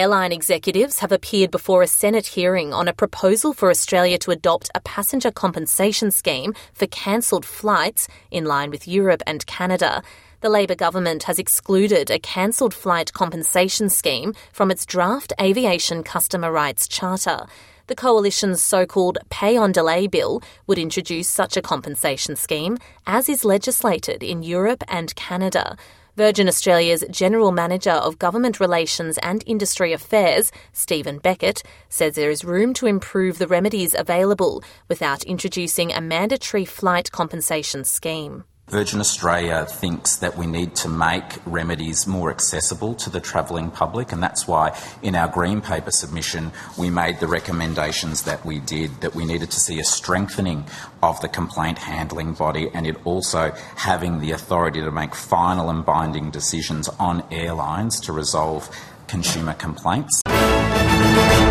Airline executives have appeared before a Senate hearing on a proposal for Australia to adopt a passenger compensation scheme for cancelled flights in line with Europe and Canada. The Labor government has excluded a cancelled flight compensation scheme from its draft Aviation Customer Rights Charter. The Coalition's so-called pay-on-delay bill would introduce such a compensation scheme, as is legislated in Europe and Canada. Virgin Australia's General Manager of Government Relations and Industry Affairs, Stephen Beckett, says there is room to improve the remedies available without introducing a mandatory flight compensation scheme. Virgin Australia thinks that we need to make remedies more accessible to the travelling public, and that's why in our Green Paper submission we made the recommendations that we did, that we needed to see a strengthening of the complaint handling body and it also having the authority to make final and binding decisions on airlines to resolve consumer complaints.